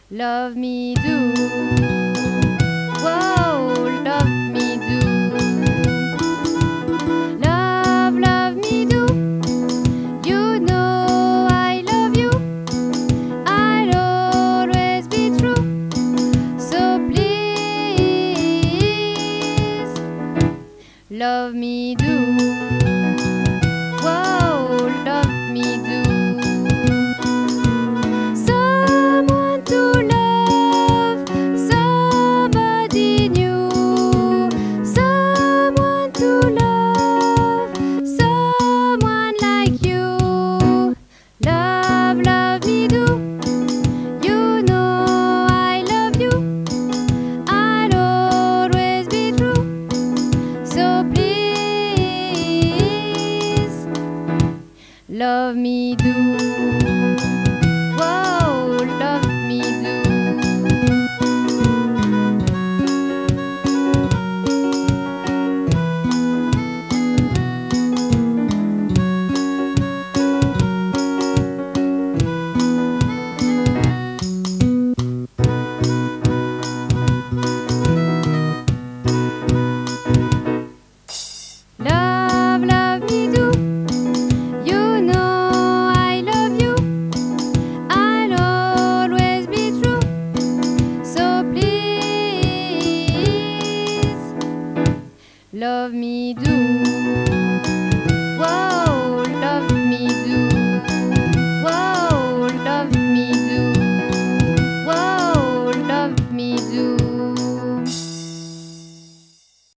Love me do. Whoa, love me do. Love, love me do. You know I love you. I'll always be true. So please, love me do. Whoa, love me do. Someone to love, somebody new. Someone to love, someone like you. Love, love me do. You know I love you. I'll always be true. So please, love me do. Whoa, love me do. Love, love me do. You know I love you. I'll always be true. So please, love me do.